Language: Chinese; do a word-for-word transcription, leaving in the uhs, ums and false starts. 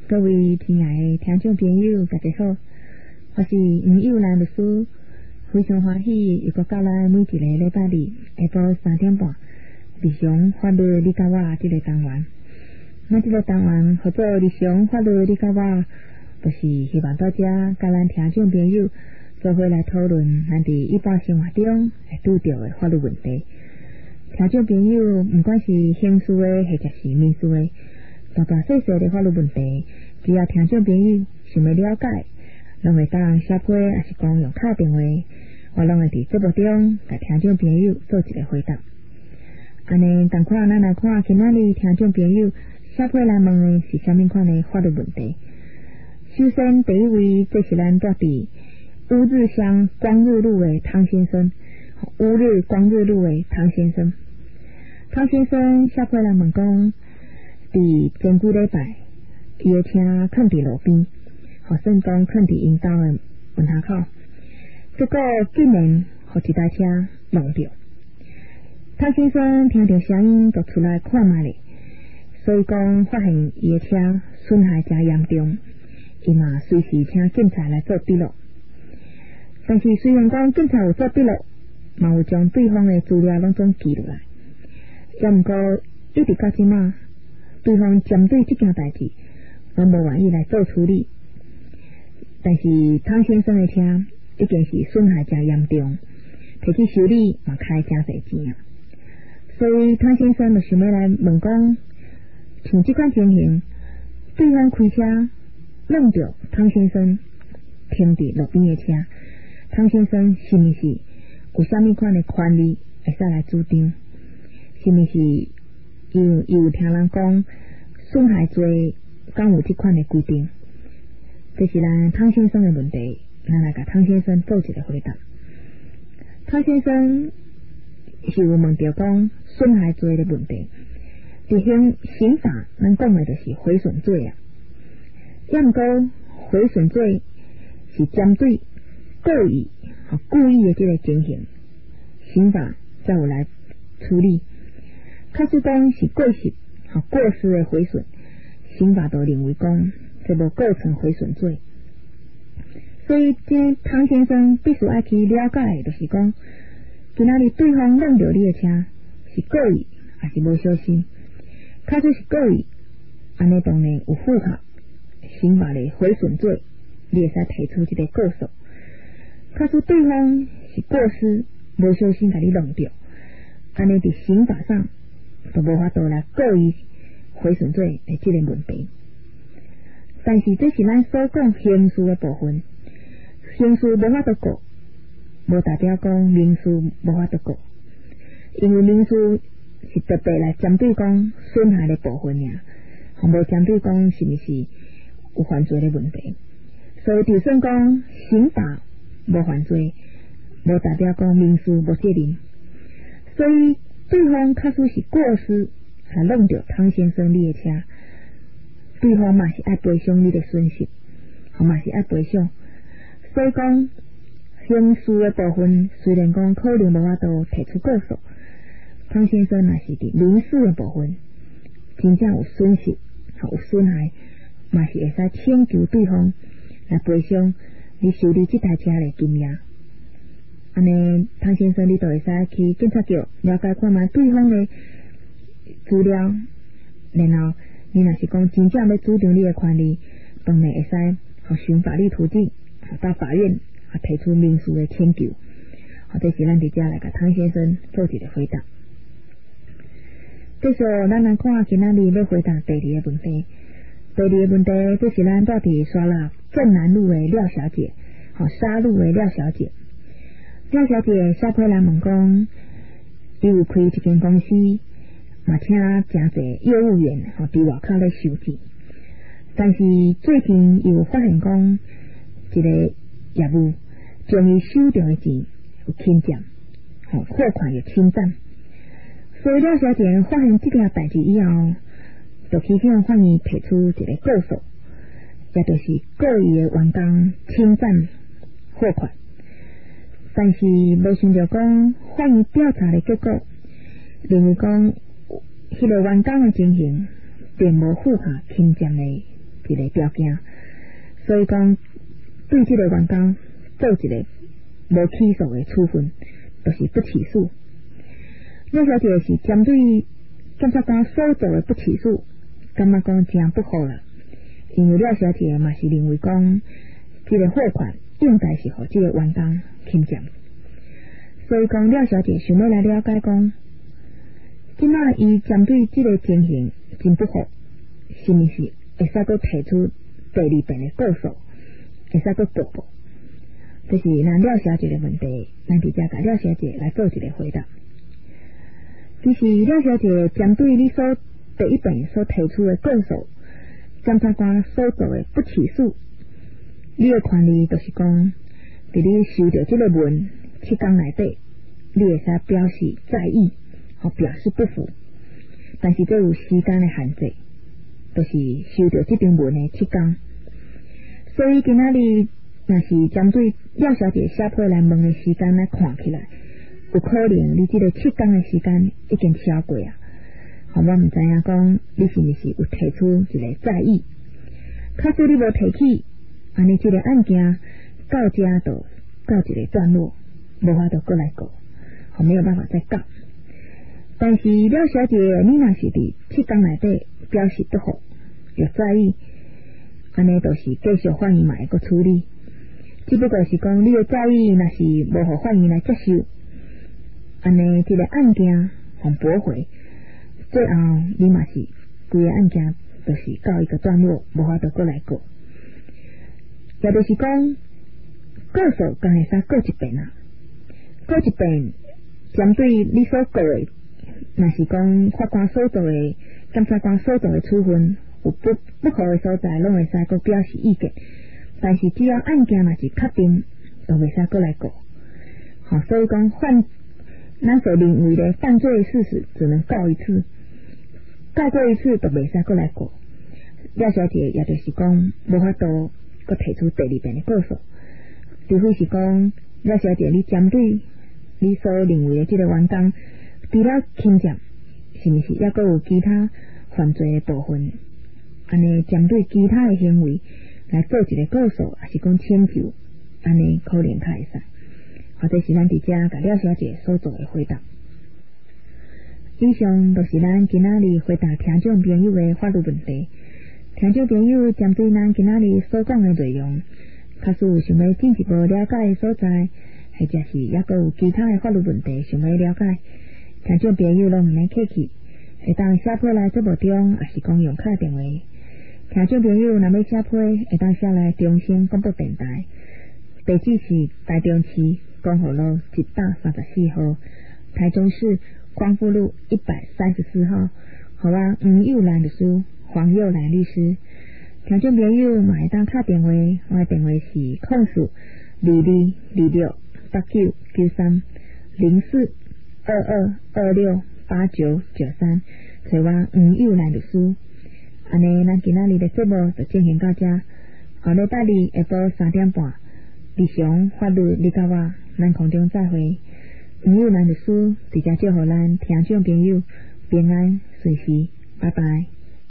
各位亲爱的听众朋友，大家好，我是吴幼兰律师，非常欢喜又搁到来每一个礼拜二下晡三点半，日常法律你甲我这个单元。那这个单元合作日常法律你甲我，就是希望大家甲咱听众朋友做伙来讨论咱伫一般生活中会拄到的法律问题。听众朋友，不管是刑事的或者是民事的，大大小小的法律问题，只要听众朋友想要了解，拢会当写批，还是讲用敲电话，我拢会伫节目中甲听众朋友做一个回答。安尼，同款咱来看今仔日听众朋友写批来问的是啥物款的法律问题。首先第一位，这是咱住伫乌日乡光日路的汤先生，乌日光日路的汤先生。汤先生写批来问讲，伫前几礼拜，伊的车囥伫路边，好算讲囥伫因兜的门口口，结果竟然互一台车撞着。汤先生听到声音就出来看卖咧，所以讲发现伊的车损害真严重，伊嘛随时请警察来做笔录。但是虽然讲警察有做笔录，嘛有将对方的资料拢总记落来，也毋过一直到即马，对方针对这件代志，拢无愿意来做处理。但是汤先生的车已经是损害真严重，摕去修理嘛开真侪钱啊。所以汤先生就想要来问讲，像这款情形，对方开车弄着汤先生停伫路边的车，汤先生是毋是有啥物款的权利会使来主张？是毋是伊有伊有听人讲损害罪敢有这款的规定？这是咱汤先生的问题，咱来甲汤先生做一个回答。汤先生是有问到讲损害罪的问题，伫刑刑法咱讲的就是毁损罪啊。也毋过毁损罪是针对故意和故意的这个情形，刑法才有来处理。假使讲是过失和过失的毁损，刑法都认为讲这无构成毁损罪。所以这汤先生必须要去了解的就是讲，今仔日对方弄到你的车是故意还是无小心。假使是故意，安尼当然有符合刑法的毁损罪，你会使提出这个告诉。假使对方是过失无小心甲你弄到，安尼伫刑法上就无法度来告伊毁损罪的这个问题。但是这是咱所讲刑事的部分，刑事无法度告，无代表讲民事无法度告，因为民事是特别来针对讲损害的部分尔，无针对讲是毋是有犯罪的问题。所以就算讲刑法无犯罪，无代表讲民事无责任。所以对方确实是过失来弄到汤先生你的车，对方嘛是爱赔偿你的损失，嘛是爱赔偿。所以讲刑事的部分虽然讲可能无法度提出告诉，汤先生若是伫民事的部分真正有损失有损害，嘛是会使请求对方来赔偿你修理这台车的金额。安尼汤先生你就会使去警察局了解看卖对方的资料，然后你若是讲真正要主张你的权利，当然会使互循法律途径到法院提出民事的请求。好，这是咱伫遮来甲汤先生做一个回答。继续咱来看今仔日要回答第二个问题。第二个问题，这是咱住伫沙拉正南路的廖小姐，好沙路的廖小姐。廖小姐写批来问讲，伊有开一间公司，嘛请真侪业务员吼伫外口咧收钱，但是最近又发现讲一个业务将伊收到的钱有侵占，吼货款有侵占。所以廖小姐发现这件代志以后，就去向法院提出一个告诉，也就是故意的员工侵占货款。但是无想到讲法院调查的结果，认为讲迄个员工的情形并无符合侵占的一个条件，所以讲对这个员工做一个无起诉的处分，就是不起诉。廖小姐是针对检察官所做的不起诉，感觉讲真不好了，因为廖小姐嘛是认为讲这个货款应该是和这个员工侵占，所以讲廖小姐想要来了解讲，即马伊针对这个情形真不好，是毋是会使阁提出第二遍的告诉，会使阁报告，这是咱廖小姐的问题，咱直接甲廖小姐来做一个回答。其实廖小姐针对你所第一遍所提出的告诉，检察官所做的不起诉，你的权利就是讲，伫你收到这个文七天内底，你会使表示在意和表示不服，但是这有时间的限制，就是收到这篇文的七天。所以今仔日若是针对廖小姐写批来问的时间来看起来，有可能你这个七天的时间已经超过啊。好，我唔知影讲你是毋是有提出一个在意，假使你无提起，安尼这个案件到这就到一个段落，无法度过来过，好没有办法再告。但是廖小姐，你若是伫七天内底表示不好，有在意，安尼就是继续法院嘛会个处理，只不过是讲你的在意若是无互法院来接受，安尼这个案件互驳回，最后你嘛是规个案件就是到一个段落，无法度过来过，也就是讲告诉刚会使过一遍啊，过一遍针对你所告的，若是讲法官所做的、检察官所做的处分有不不好的所在，拢会使个表示意见，但是只要案件若是确定，就袂使过来过。好，所以讲犯咱所认为的犯罪事实只能告一次，告过一次就袂使过来过。廖小姐也就是讲无法度搁提出第二遍的告诉，除非是讲廖小姐你针对你所认为的这个员工除了侵占，是毋是也阁有其他犯罪的部分，安尼针对其他的行为来做一个告诉，还是讲请求，安尼可能较会使。或者是咱伫遮甲廖小姐所做的回答。以上就是咱今仔日回答听众朋友的法律问题。听众朋友针对咱今仔日所讲的内容，假使有想要进一步了解的所在，或者是也阁有其他的法律问题想要了解，听众朋友拢毋免客气，会当写批来节目中，也是讲用卡电话。听众朋友若要写批，会当写来中心广播电台，地址是台中市光复路一百三十四号，台中市光复路一百三十四号。好啊，黄幼兰律师，黄幼兰律师。听众朋友嘛会当打电话，我的电话是控诉二二二六八九九三零四二二二六八九九三，找我黄幼兰律师。安尼，咱今仔日的节目就进行到这。后礼拜二下晡三点半，日常法律你甲我，咱空中再会。黄幼兰律师直接祝福咱听众朋友平安顺遂，拜拜。